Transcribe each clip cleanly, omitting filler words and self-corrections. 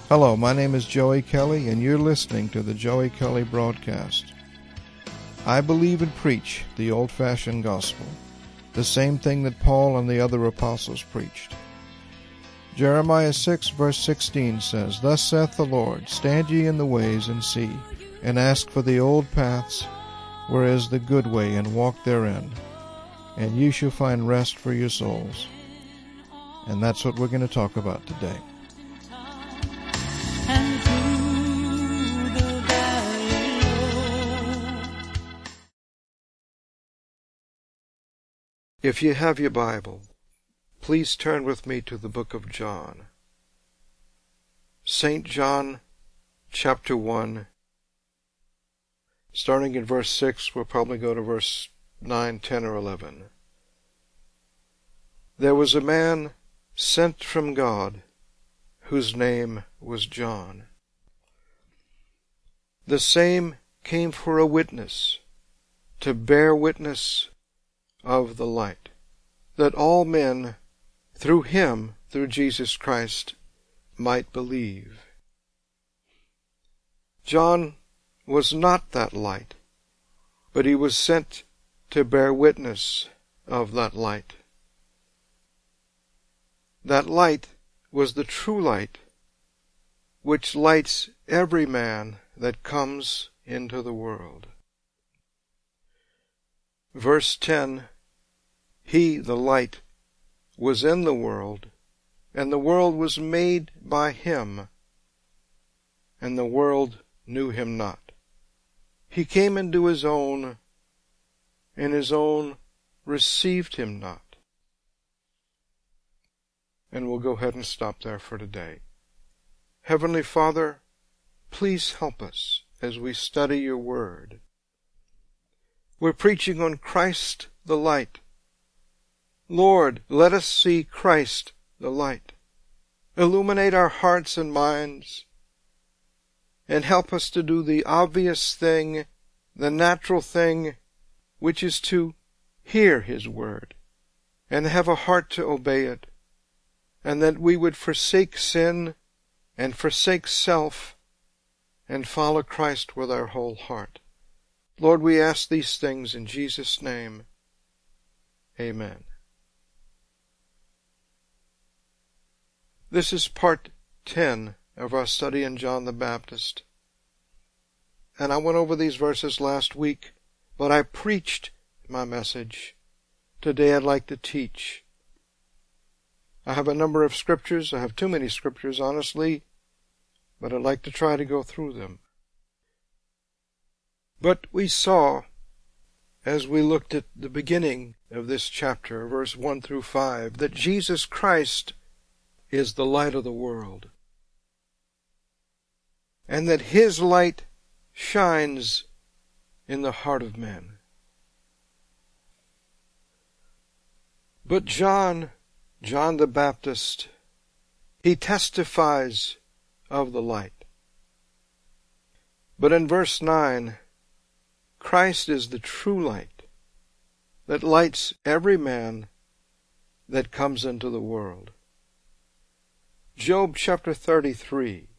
Hello, my name is Joey Kelly, and you're listening to the Joey Kelly Broadcast. I believe and preach the old-fashioned gospel, the same thing that Paul and the other apostles preached. Jeremiah 6, verse 16 says, "Thus saith the Lord, stand ye in the ways and see, and ask for the old paths, where is the good way, and walk therein, and you shall find rest for your souls." And that's what we're going to talk about today. If you have your Bible, please turn with me to the book of John. St. John, chapter 1, starting in verse 6, we'll probably go to verse 9, 10, or 11. There was a man sent from God, whose name was John. The same came for a witness, to bear witness of the light, that all men through him, through Jesus Christ, might believe. John was not that light, but he was sent to bear witness of that light. That light was the true light, which lights every man that comes into the world. Verse 10, He, the light, was in the world, and the world was made by him, and the world knew him not. He came into his own, and his own received him not. And we'll go ahead and stop there for today. Heavenly Father, please help us as we study your word. We're preaching on Christ the light. Lord, let us see Christ the light. Illuminate our hearts and minds, and help us to do the obvious thing, the natural thing, which is to hear his word, and have a heart to obey it, and that we would forsake sin and forsake self and follow Christ with our whole heart. Lord, we ask these things in Jesus' name. Amen. This is part 10 of our study in John the Baptist. And I went over these verses last week, but I preached my message. Today I'd like to teach. I have a number of scriptures. I have too many scriptures, honestly, but I'd like to try to go through them. But we saw, as we looked at the beginning of this chapter, verse 1 through 5, that Jesus Christ is the light of the world, and that his light shines in the heart of men. But John the Baptist, he testifies of the light. But in verse 9, Christ is the true light that lights every man that comes into the world. Job chapter 33,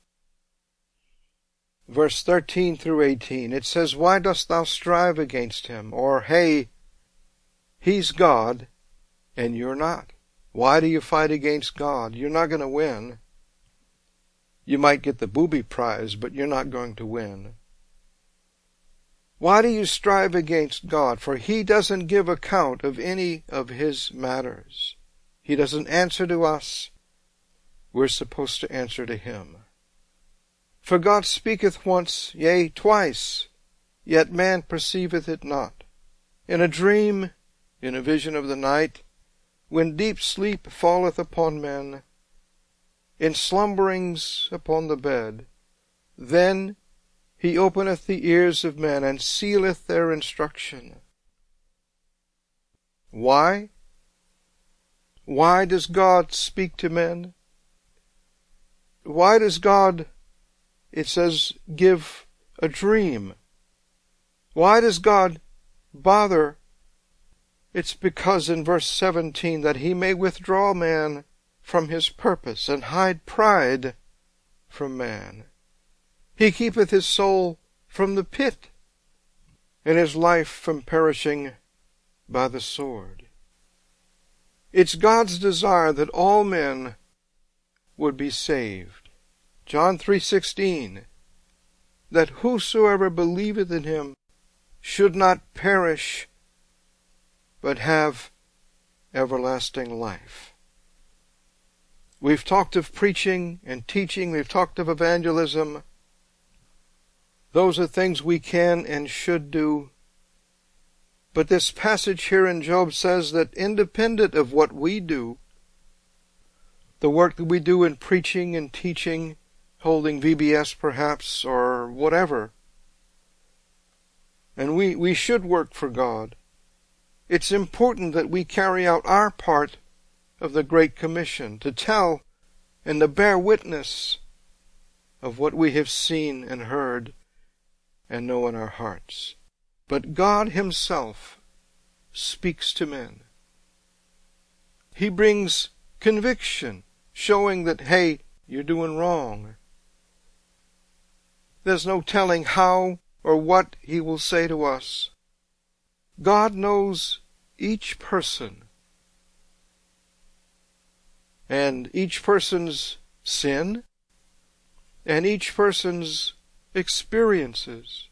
verse 13 through 18, it says, "Why dost thou strive against him?" Or, "Hey, he's God, and you're not. Why do you fight against God? You're not going to win. You might get the booby prize, but you're not going to win. Why do you strive against God? For he doesn't give account of any of his matters. He doesn't answer to us. We're supposed to answer to him. For God speaketh once, yea, twice, yet man perceiveth it not. In a dream, in a vision of the night, when deep sleep falleth upon men, in slumberings upon the bed, then he openeth the ears of men, and sealeth their instruction. Why? Why does God speak to men? Why does God, it says, give a dream? Why does God bother? It's because in verse 17 that he may withdraw man from his purpose and hide pride from man. He keepeth his soul from the pit, and his life from perishing by the sword. It's God's desire that all men would be saved. John 3:16, that whosoever believeth in him should not perish, but have everlasting life. We've talked of preaching and teaching. We've talked of evangelism. Those are things we can and should do. But this passage here in Job says that independent of what we do, the work that we do in preaching and teaching, holding VBS perhaps, or whatever, and we should work for God, it's important that we carry out our part of the Great Commission, to tell and to bear witness of what we have seen and heard and know in our hearts. But God himself speaks to men. He brings conviction, showing that, hey, you're doing wrong. There's no telling how or what he will say to us. God knows each person and each person's sin and each person's experiences.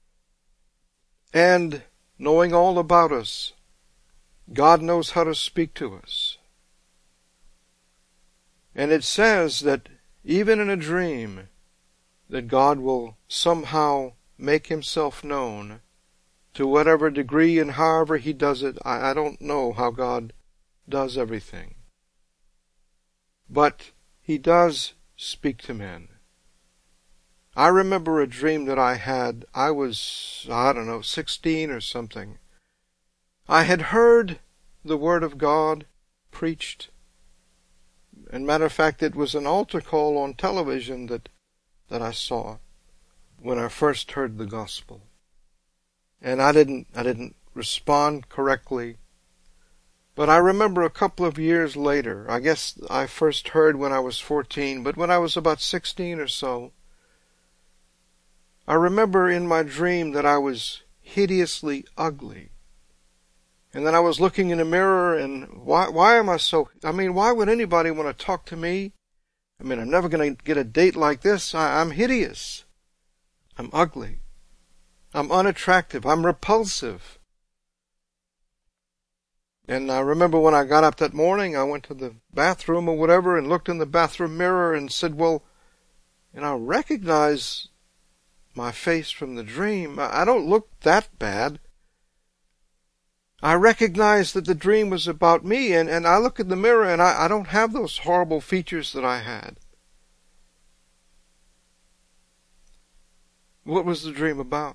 And knowing all about us, God knows how to speak to us. And it says that even in a dream, that God will somehow make himself known to whatever degree and however he does it. I don't know how God does everything. But he does speak to men. I remember a dream that I had. I was, 16 or something. I had heard the Word of God preached. And matter of fact, it was an altar call on television that I saw when I first heard the gospel. And I didn't respond correctly. But I remember a couple of years later, I guess I first heard when I was 14, but when I was about 16 or so, I remember in my dream that I was hideously ugly. And then I was looking in a mirror, and why am I so... why would anybody want to talk to me? I'm never going to get a date like this. I'm hideous. I'm ugly. I'm unattractive. I'm repulsive. And I remember when I got up that morning, I went to the bathroom or whatever and looked in the bathroom mirror and said, well, I recognize my face from the dream. I don't look that bad. I recognize that the dream was about me, and I look in the mirror and I don't have those horrible features that I had. What was the dream about?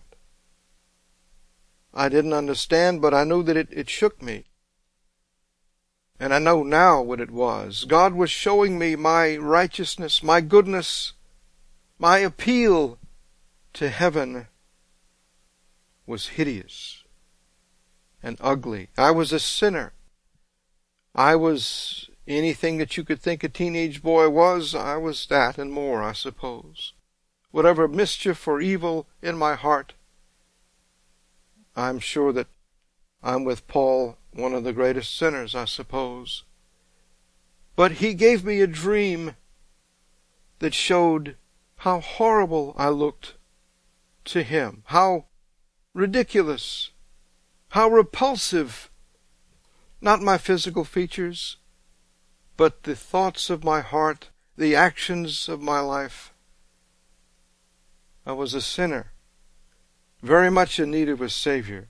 I didn't understand, but I knew that it shook me. And I know now what it was. God was showing me my righteousness, my goodness, my appeal to heaven was hideous and ugly. I was a sinner. I was anything that you could think a teenage boy was. I was that and more, I suppose. Whatever mischief or evil in my heart, I'm sure that I'm with Paul, one of the greatest sinners, I suppose. But he gave me a dream that showed how horrible I looked to him, how ridiculous, how repulsive, not my physical features, but the thoughts of my heart, the actions of my life. I was a sinner, very much in need of a Savior.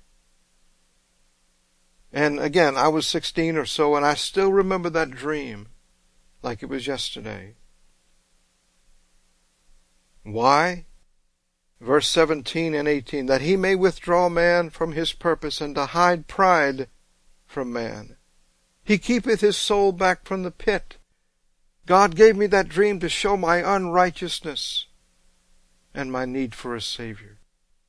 And again, I was 16 or so, and I still remember that dream like it was yesterday. Why? Verse 17 and 18, that he may withdraw man from his purpose, and to hide pride from man. He keepeth his soul back from the pit. God gave me that dream to show my unrighteousness and my need for a Savior.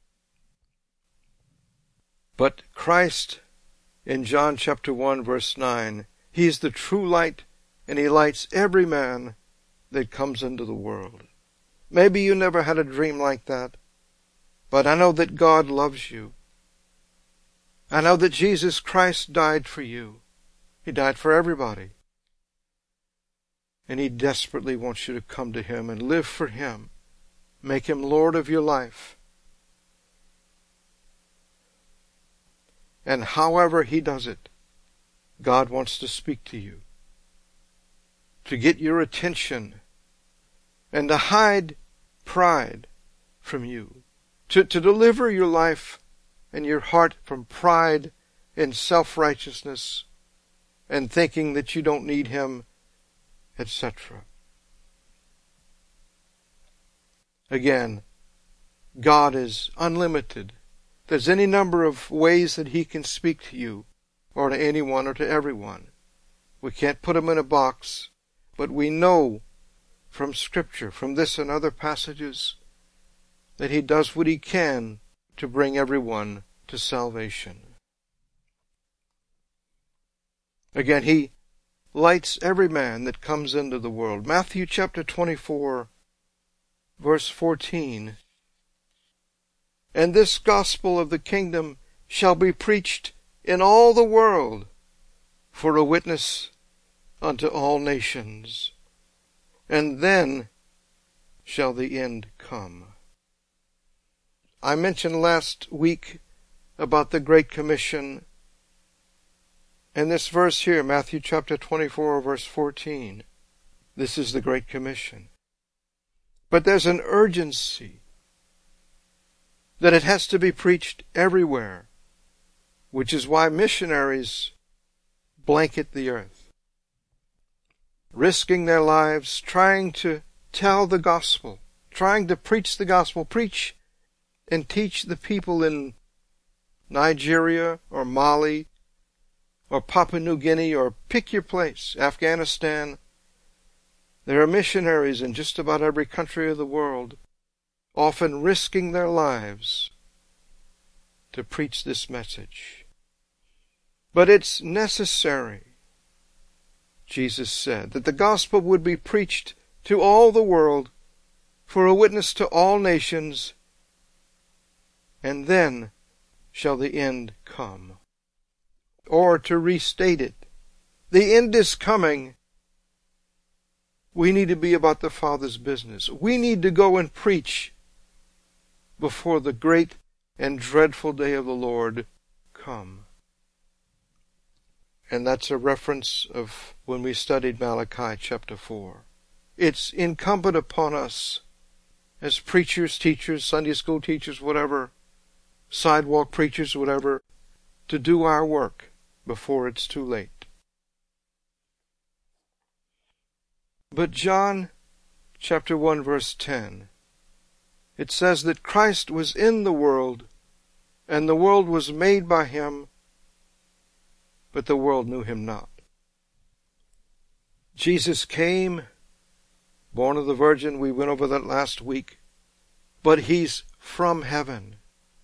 But Christ, in John chapter 1, verse 9, he is the true light, and he lights every man that comes into the world. Maybe you never had a dream like that, but I know that God loves you. I know that Jesus Christ died for you. He died for everybody. And He desperately wants you to come to Him and live for Him. Make Him Lord of your life. And however He does it, God wants to speak to you, to get your attention, and to hide pride from you, to deliver your life and your heart from pride and self-righteousness and thinking that you don't need Him, etc. Again, God is unlimited. There's any number of ways that He can speak to you, or to anyone, or to everyone. We can't put Him in a box, but we know from Scripture, from this and other passages, that He does what He can to bring everyone to salvation. Again, He lights every man that comes into the world. Matthew chapter 24, verse 14. And this gospel of the kingdom shall be preached in all the world for a witness unto all nations, and then shall the end come. I mentioned last week about the Great Commission, and this verse here, Matthew chapter 24, verse 14, this is the Great Commission. But there's an urgency that it has to be preached everywhere, which is why missionaries blanket the earth, risking their lives, trying to tell the gospel, trying to preach the gospel, preach and teach the people in Nigeria or Mali or Papua New Guinea, or pick your place, Afghanistan. There are missionaries in just about every country of the world, often risking their lives to preach this message. But it's necessary, Jesus said, that the gospel would be preached to all the world for a witness to all nations, and then shall the end come. Or to restate it, the end is coming. We need to be about the Father's business. We need to go and preach before the great and dreadful day of the Lord come. And that's a reference of when we studied Malachi chapter 4. It's incumbent upon us as preachers, teachers, Sunday school teachers, whatever, sidewalk preachers, whatever, to do our work before it's too late. But John chapter 1 verse 10, it says that Christ was in the world, and the world was made by Him, but the world knew Him not. Jesus came, born of the Virgin, we went over that last week, but He's from heaven.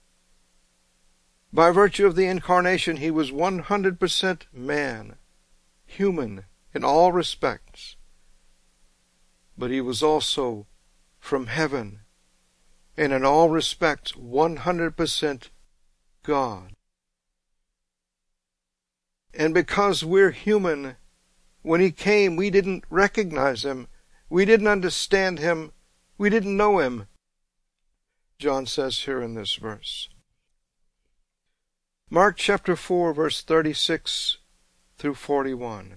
By virtue of the incarnation, He was 100% man, human in all respects. But He was also from heaven, and in all respects 100% God. And because we're human, when He came, we didn't recognize Him. We didn't understand Him. We didn't know Him. John says here in this verse. Mark chapter 4, verse 36 through 41.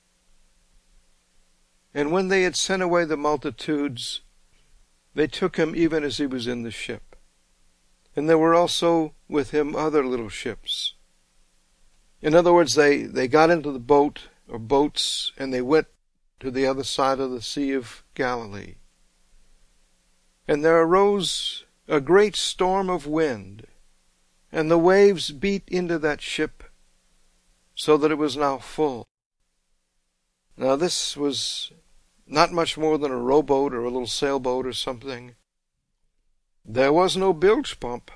And when they had sent away the multitudes, they took Him even as He was in the ship. And there were also with Him other little ships. In other words, they got into the boat or boats, and they went to the other side of the Sea of Galilee. And there arose a great storm of wind, and the waves beat into that ship, so that it was now full. Now this was not much more than a rowboat or a little sailboat or something. There was no bilge pump.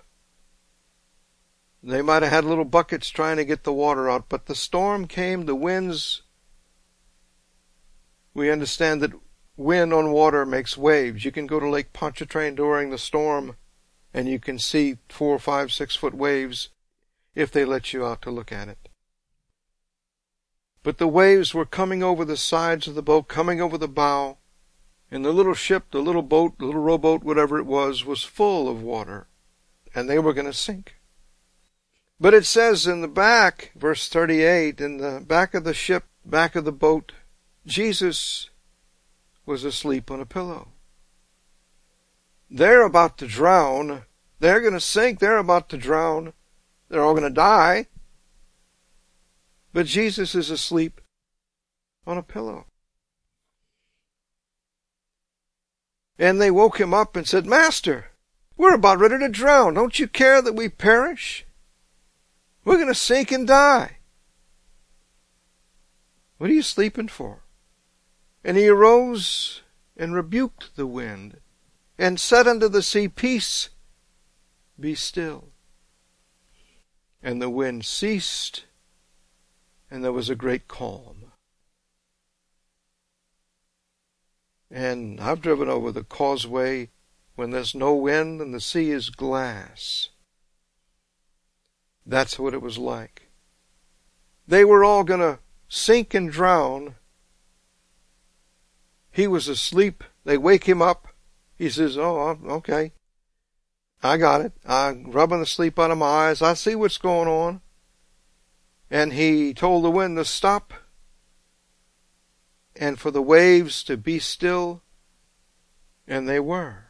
They might have had little buckets trying to get the water out, but the storm came, the winds. We understand that wind on water makes waves. You can go to Lake Pontchartrain during the storm and you can see 4, 5, 6 foot waves if they let you out to look at it. But the waves were coming over the sides of the boat, coming over the bow, and the little ship, the little boat, the little rowboat, whatever it was full of water, and they were going to sink. But it says in the back, verse 38, in the back of the ship, back of the boat, Jesus was asleep on a pillow. They're about to drown. They're going to sink. They're about to drown. They're all going to die. But Jesus is asleep on a pillow. And they woke him up and said, Master, we're about ready to drown. Don't you care that we perish? We're going to sink and die. What are you sleeping for? And he arose and rebuked the wind and said unto the sea, Peace, be still. And the wind ceased, and there was a great calm. And I've driven over the causeway when there's no wind and the sea is glass. That's what it was like. They were all going to sink and drown. He was asleep. They wake him up. He says, oh, okay. I got it. I'm rubbing the sleep out of my eyes. I see what's going on. And he told the wind to stop and for the waves to be still. And they were.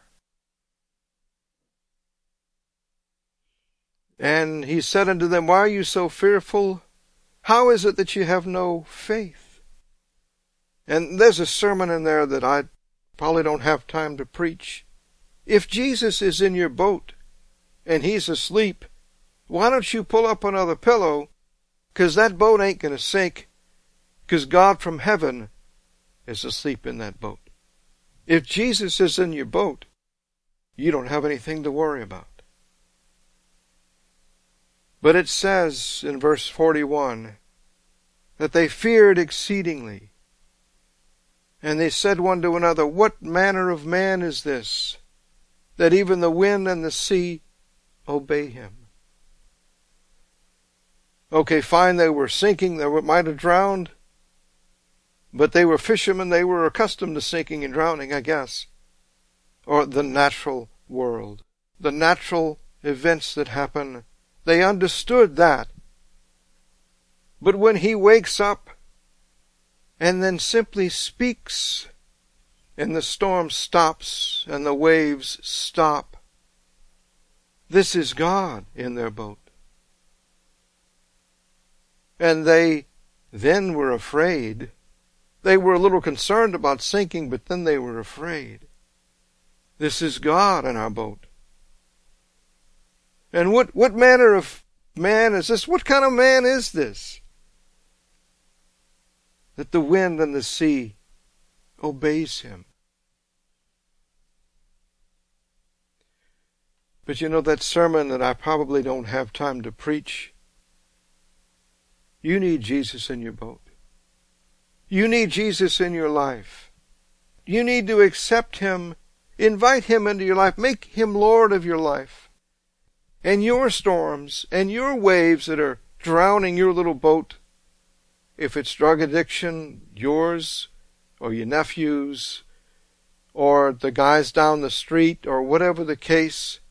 And he said unto them, Why are you so fearful? How is it that you have no faith? And there's a sermon in there that I probably don't have time to preach. If Jesus is in your boat and he's asleep, why don't you pull up another pillow? Because that boat ain't going to sink, because God from heaven is asleep in that boat. If Jesus is in your boat, you don't have anything to worry about. But it says in verse 41 that they feared exceedingly. And they said one to another, What manner of man is this, that even the wind and the sea obey him? Okay, fine, they were sinking, they might have drowned, but they were fishermen, they were accustomed to sinking and drowning, I guess. Or the natural world, the natural events that happen, they understood that. But when he wakes up and then simply speaks, and the storm stops and the waves stop, this is God in their boat. And they then were afraid. They were a little concerned about sinking, but then they were afraid. This is God in our boat. And what manner of man is this? What kind of man is this? That the wind and the sea obeys him. But you know, that sermon that I probably don't have time to preach, you need Jesus in your boat. You need Jesus in your life. You need to accept him, invite him into your life, make him Lord of your life. And your storms and your waves that are drowning your little boat, if it's drug addiction, yours, or your nephew's, or the guys down the street, or whatever the case,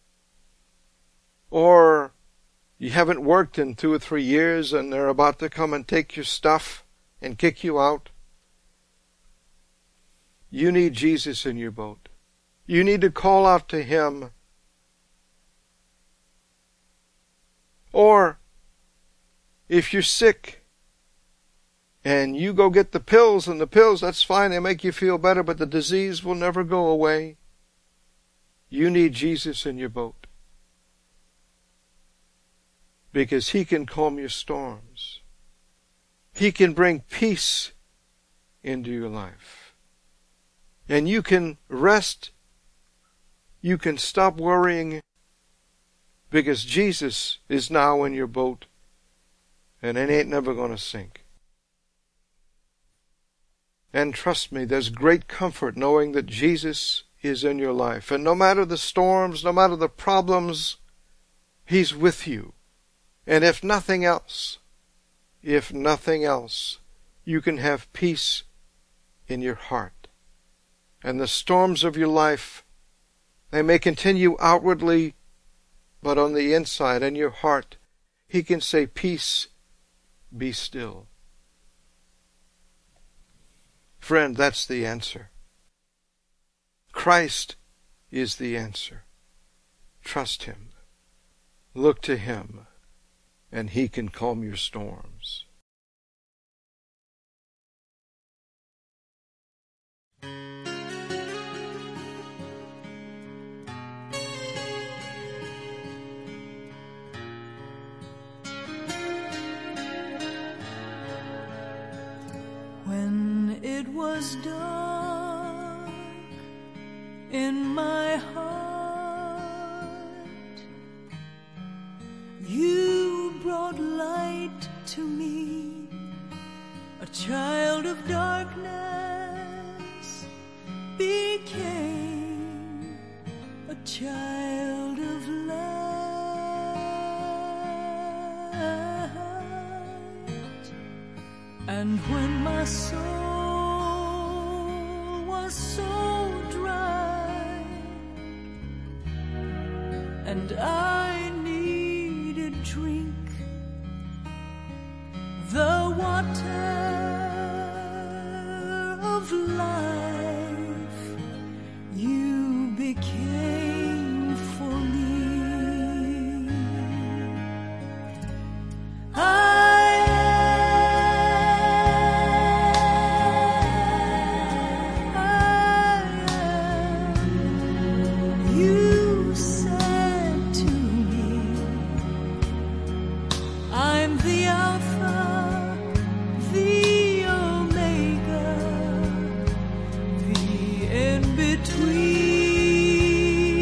or you haven't worked in 2 or 3 years and they're about to come and take your stuff and kick you out. You need Jesus in your boat. You need to call out to him. Or if you're sick and you go get the pills, and the pills, that's fine, they make you feel better, but the disease will never go away. You need Jesus in your boat, because he can calm your storms. He can bring peace into your life. And you can rest. You can stop worrying, because Jesus is now in your boat, and it ain't never going to sink. And trust me, there's great comfort knowing that Jesus is in your life. And no matter the storms, no matter the problems, He's with you. And if nothing else, you can have peace in your heart. And the storms of your life, they may continue outwardly, but on the inside, in your heart, He can say, peace, be still. Friend, that's the answer. Christ is the answer. Trust Him. Look to Him, and He can calm your storms. When it was dark in my heart, You brought light to me, a child of darkness became a child of light. And when my soul was so dry and I needed drink, the water of life You became for me. You said to me, I'm the Alpha, the Omega, the in-between.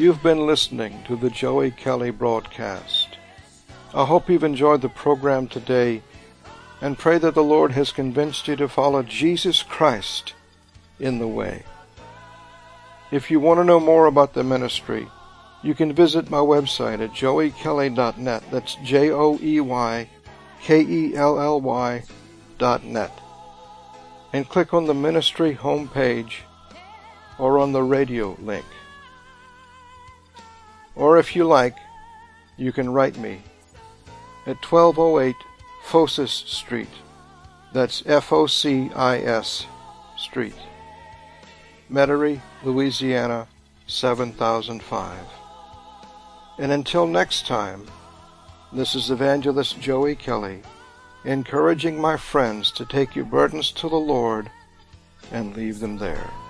you've been listening to the Joey Kelly broadcast. I hope you've enjoyed the program today and pray that the Lord has convinced you to follow Jesus Christ in the way. If you want to know more about the ministry, you can visit my website at joeykelly.net. That's JOEYKELLY.net. And click on the ministry homepage or on the radio link. Or if you like, you can write me at 1208 Focis Street. That's Focis Street, Metairie, Louisiana, 7005. And until next time, this is Evangelist Joey Kelly, encouraging my friends to take your burdens to the Lord and leave them there.